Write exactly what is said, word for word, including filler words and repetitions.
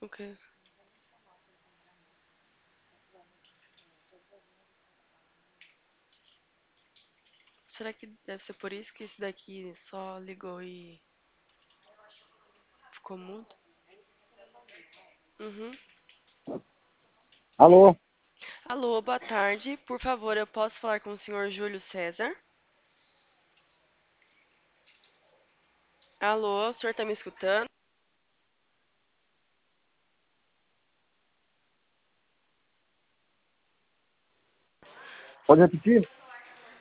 Ok. Será que deve ser por isso que esse daqui só ligou e ficou mudo? Uhum. Alô? Alô, boa tarde. Por favor, eu posso falar com o senhor Júlio César? Alô, o senhor tá me escutando? Pode repetir?